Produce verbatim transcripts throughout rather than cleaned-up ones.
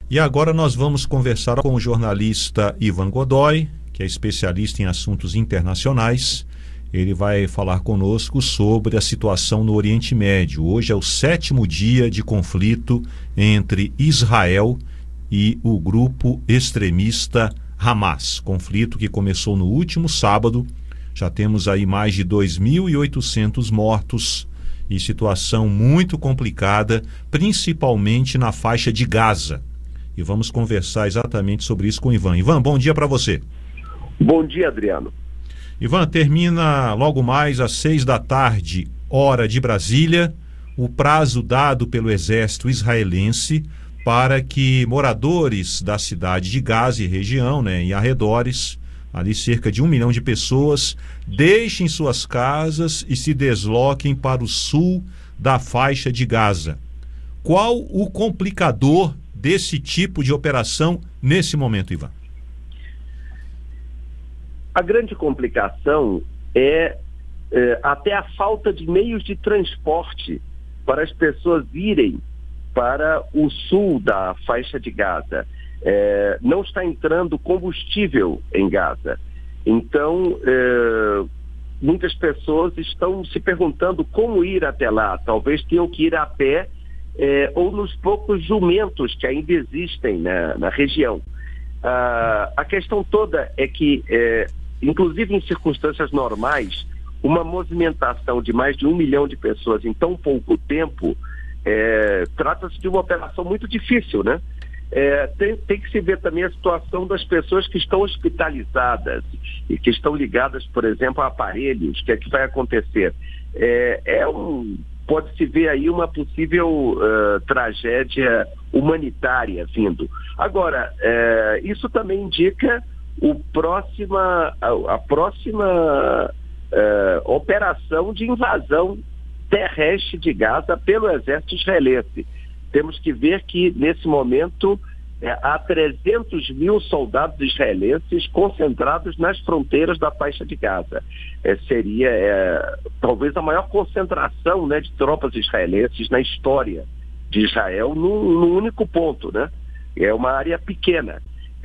E agora nós vamos conversar com o jornalista Ivan Godoy, que é especialista em assuntos internacionais. Ele vai falar conosco sobre a situação no Oriente Médio. Hoje é o sétimo dia de conflito entre Israel e o grupo extremista Hamas. Conflito que começou no último sábado. Já temos aí mais de dois mil e oitocentos mortos e situação muito complicada, principalmente na faixa de Gaza. E vamos conversar exatamente sobre isso com o Ivan. Ivan, bom dia para você. Bom dia, Adriano. Ivan, termina logo mais às seis da tarde, hora de Brasília, o prazo dado pelo exército israelense para que moradores da cidade de Gaza e região, né, e arredores, ali cerca de um milhão de pessoas, deixem suas casas e se desloquem para o sul da faixa de Gaza. Qual o complicador desse tipo de operação nesse momento, Ivan? A grande complicação é, é até a falta de meios de transporte para as pessoas irem para o sul da faixa de Gaza. É, não está entrando combustível em Gaza. Então, é, muitas pessoas estão se perguntando como ir até lá. Talvez tenham que ir a pé é, ou nos poucos jumentos que ainda existem na, na região. Ah, a questão toda é que, é, inclusive em circunstâncias normais, uma movimentação de mais de um milhão de pessoas em tão pouco tempo, é, trata-se de uma operação muito difícil, né? É, tem, tem que se ver também a situação das pessoas que estão hospitalizadas e que estão ligadas, por exemplo, a aparelhos. O que é que vai acontecer? É, é um, pode-se ver aí uma possível uh, tragédia humanitária vindo. Agora, é, isso também indica o próxima, a, a próxima uh, operação de invasão terrestre de Gaza pelo exército israelense. Temos que ver que, nesse momento, é, há trezentos mil soldados israelenses concentrados nas fronteiras da faixa de Gaza. É, seria, é, talvez, a maior concentração, né, de tropas israelenses na história de Israel num, num único ponto, né? É uma área pequena.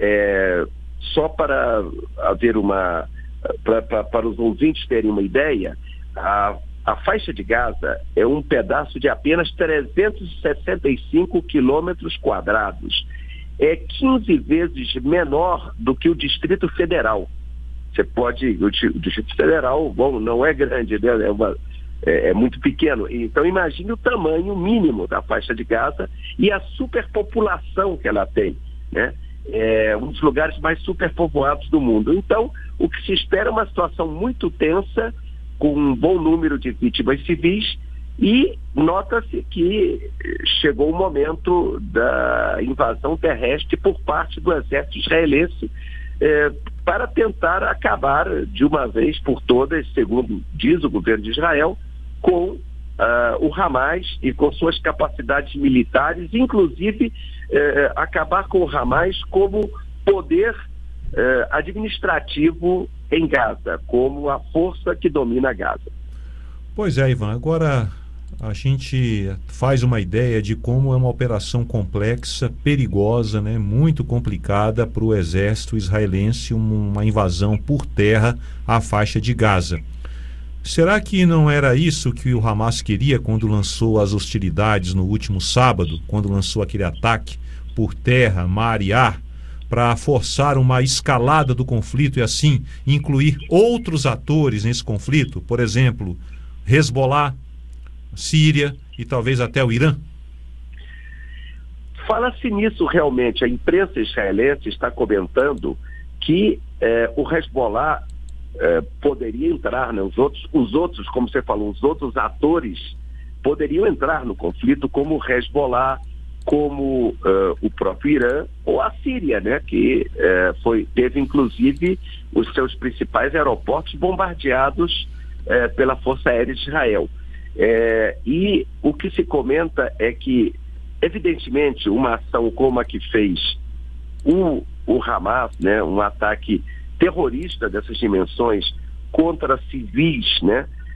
É, só para haver uma... Pra, pra, para os ouvintes terem uma ideia, a A faixa de Gaza é um pedaço de apenas trezentos e sessenta e cinco quilômetros quadrados. É quinze vezes menor do que o Distrito Federal. Você pode... O Distrito Federal, bom, não é grande, né? É, uma, é, é muito pequeno. Então, imagine o tamanho mínimo da faixa de Gaza e a superpopulação que ela tem, né? É um dos lugares mais superpovoados do mundo. Então, o que se espera é uma situação muito tensa, com um bom número de vítimas civis, e nota-se que chegou o momento da invasão terrestre por parte do exército israelense eh, para tentar acabar de uma vez por todas, segundo diz o governo de Israel, com uh, o Hamas e com suas capacidades militares, inclusive eh, acabar com o Hamas como poder eh, administrativo em Gaza, como a força que domina Gaza. Pois é, Ivan, agora a gente faz uma ideia de como é uma operação complexa, perigosa, né, muito complicada para o exército israelense, uma invasão por terra à faixa de Gaza. Será que não era isso que o Hamas queria quando lançou as hostilidades no último sábado, quando lançou aquele ataque por terra, mar e ar, para forçar uma escalada do conflito e assim incluir outros atores nesse conflito, por exemplo, Hezbollah, Síria e talvez até o Irã? Fala-se nisso realmente. A imprensa israelense está comentando que eh, o Hezbollah eh, poderia entrar, né? os, outros, os outros, como você falou, os outros atores poderiam entrar no conflito, como o Hezbollah, como uh, o próprio Irã ou a Síria, né, que uh, foi, teve inclusive os seus principais aeroportos bombardeados uh, pela Força Aérea de Israel. Uh, e o que se comenta é que, evidentemente, uma ação como a que fez o, o Hamas, né, um ataque terrorista dessas dimensões contra civis, né,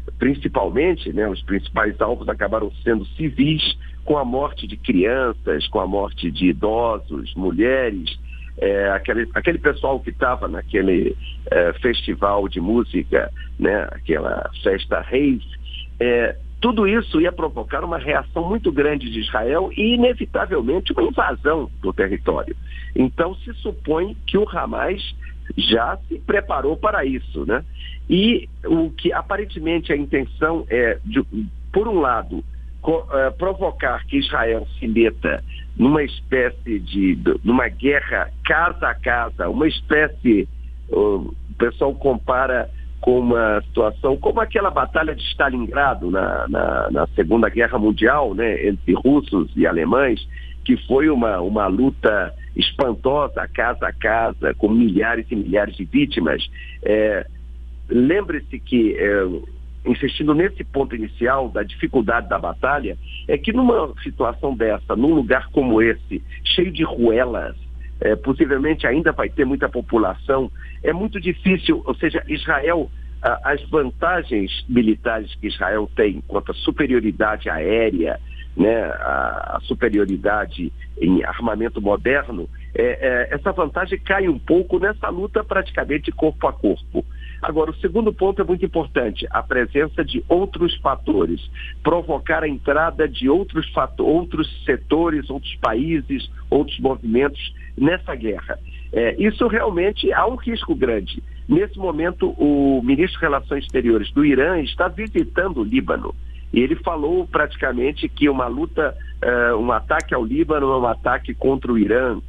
principalmente, né, os principais alvos acabaram sendo civis, com a morte de crianças, com a morte de idosos, mulheres, é, aquele, aquele pessoal que estava naquele é, festival de música, né, aquela festa rave, é, tudo isso ia provocar uma reação muito grande de Israel e, inevitavelmente, uma invasão do território. Então, se supõe que o Hamas já se preparou para isso, né? E o que aparentemente a intenção é, de, por um lado, co, uh, provocar que Israel se meta numa espécie de, de numa guerra casa a casa, uma espécie, uh, o pessoal compara com uma situação como aquela batalha de Stalingrado na, na, na Segunda Guerra Mundial, né, entre russos e alemães, que foi uma, uma luta espantosa, casa a casa, com milhares e milhares de vítimas. É, lembre-se que, é, insistindo nesse ponto inicial da dificuldade da batalha, é que numa situação dessa, num lugar como esse, cheio de ruelas, É, possivelmente ainda vai ter muita população, é muito difícil, ou seja, Israel, a, as vantagens militares que Israel tem quanto à superioridade aérea, né, a, a superioridade em armamento moderno, é, é, essa vantagem cai um pouco nessa luta praticamente corpo a corpo. Agora, o segundo ponto é muito importante, a presença de outros fatores, provocar a entrada de outros, fato, outros setores, outros países, outros movimentos nessa guerra. É, isso realmente há um risco grande. Nesse momento, o ministro de Relações Exteriores do Irã está visitando o Líbano. E ele falou praticamente que uma luta, uh, um ataque ao Líbano é um ataque contra o Irã.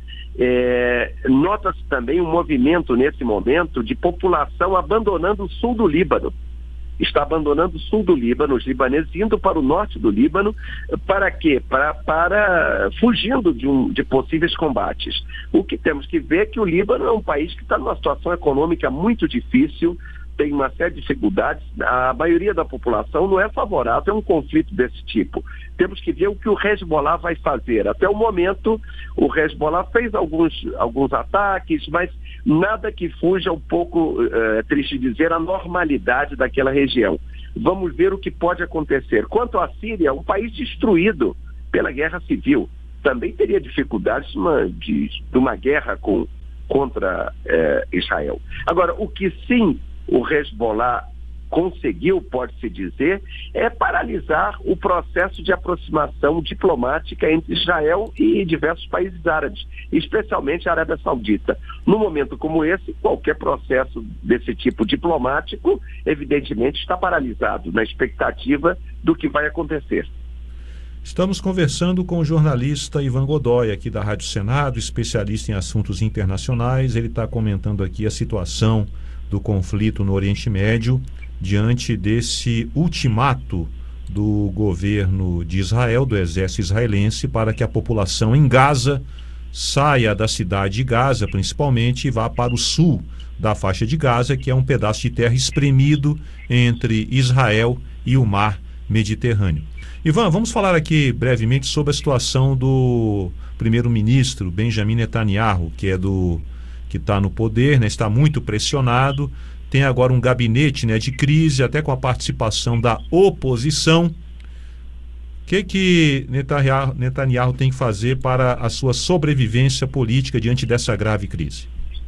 É, nota-se também um movimento nesse momento de população abandonando o sul do Líbano. Está abandonando o sul do Líbano, os libaneses indo para o norte do Líbano, para quê? Para, para fugindo de, um, de possíveis combates. O que temos que ver é que o Líbano é um país que está numa situação econômica muito difícil, tem uma série de dificuldades, a maioria da população não é favorável a um conflito desse tipo. Temos que ver o que o Hezbollah vai fazer. Até o momento, o Hezbollah fez alguns, alguns ataques, mas nada que fuja um pouco, é triste dizer, a normalidade daquela região. Vamos ver o que pode acontecer. Quanto à Síria, um país destruído pela guerra civil, também teria dificuldades de uma, de, de uma guerra com, contra é, Israel. Agora, o que sim o Hezbollah conseguiu, pode-se dizer, é paralisar o processo de aproximação diplomática entre Israel e diversos países árabes, especialmente a Arábia Saudita. Num momento como esse, qualquer processo desse tipo diplomático, evidentemente, está paralisado na expectativa do que vai acontecer. Estamos conversando com o jornalista Ivan Godoy, aqui da Rádio Senado, especialista em assuntos internacionais. Ele está comentando aqui a situação do conflito no Oriente Médio, diante desse ultimato do governo de Israel, do exército israelense, para que a população em Gaza saia da cidade de Gaza, principalmente, e vá para o sul da faixa de Gaza, que é um pedaço de terra espremido entre Israel e o mar Mediterrâneo. Ivan, vamos falar aqui brevemente sobre a situação do primeiro-ministro Benjamin Netanyahu, que é do que está no poder, né, está muito pressionado, tem agora um gabinete, né, de crise, até com a participação da oposição. O que que Netanyahu, Netanyahu tem que fazer para a sua sobrevivência política diante dessa grave crise?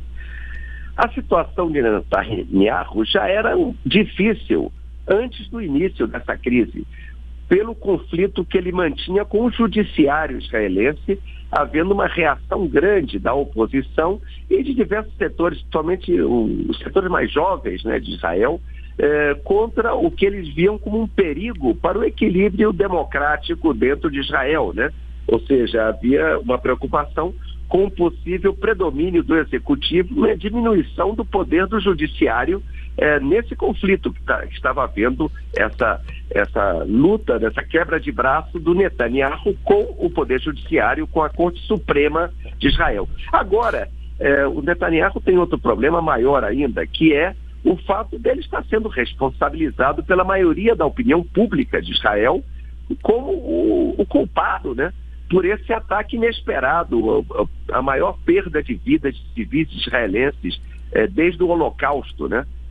A situação de Netanyahu já era difícil antes do início dessa crise, pelo conflito que ele mantinha com o judiciário israelense, havendo uma reação grande da oposição e de diversos setores, principalmente os setores mais jovens, né, de Israel, eh, contra o que eles viam como um perigo para o equilíbrio democrático dentro de Israel, né? Ou seja, havia uma preocupação com o possível predomínio do executivo e a diminuição do poder do judiciário é, nesse conflito que, tá, que estava havendo, essa, essa luta, essa quebra de braço do Netanyahu com o poder judiciário, com a Corte Suprema de Israel. Agora, é, o Netanyahu tem outro problema maior ainda, que é o fato dele estar sendo responsabilizado pela maioria da opinião pública de Israel como o, o culpado, né, por esse ataque inesperado, a, a maior perda de vidas de civis israelenses é, desde o Holocausto, né?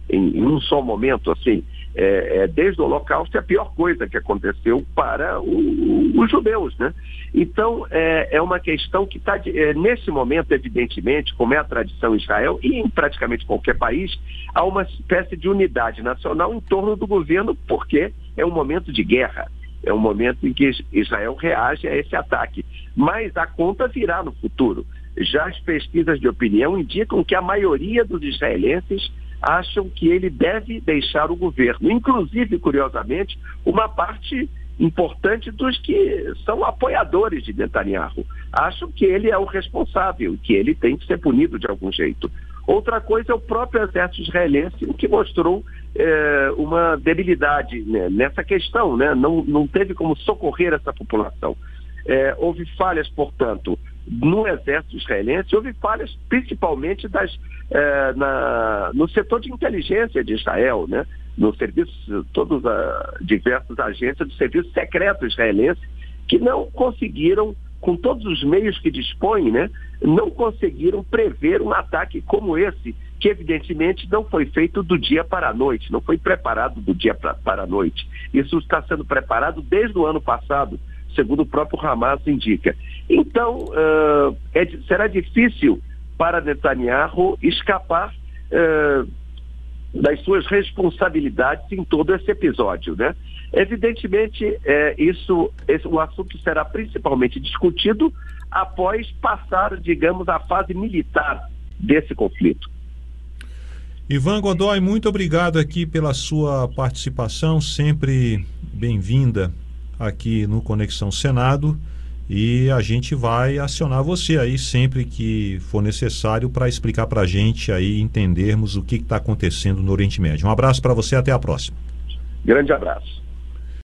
em, em um só momento, assim, é, é, desde o Holocausto, é a pior coisa que aconteceu para o, o, os judeus, né? Então, é, é uma questão que está, é, nesse momento, evidentemente, como é a tradição em Israel e em praticamente qualquer país, há uma espécie de unidade nacional em torno do governo, porque é um momento de guerra, é um momento em que Israel reage a esse ataque. Mas a conta virá no futuro. Já as pesquisas de opinião indicam que a maioria dos israelenses acham que ele deve deixar o governo. Inclusive, curiosamente, uma parte importante dos que são apoiadores de Netanyahu acham que ele é o responsável, que ele tem que ser punido de algum jeito. Outra coisa é o próprio exército israelense, que mostrou é, uma debilidade, né, nessa questão, né? não, não teve como socorrer essa população. É, houve falhas, portanto, no exército israelense, houve falhas principalmente das, é, na, no setor de inteligência de Israel, né? No serviço, todos a, diversas agências do serviço secreto israelense, que não conseguiram, com todos os meios que dispõem, né, não conseguiram prever um ataque como esse, que evidentemente não foi feito do dia para a noite, não foi preparado do dia pra, para a noite. Isso está sendo preparado desde o ano passado, segundo o próprio Hamas indica. Então, uh, é, será difícil para Netanyahu escapar uh, das suas responsabilidades em todo esse episódio, né? Evidentemente, é, isso, esse, o assunto será principalmente discutido após passar, digamos, a fase militar desse conflito. Ivan Godoy, muito obrigado aqui pela sua participação, sempre bem-vinda aqui no Conexão Senado, e a gente vai acionar você aí sempre que for necessário para explicar para a gente aí, entendermos o que está acontecendo no Oriente Médio. Um abraço para você, até a próxima. Grande abraço.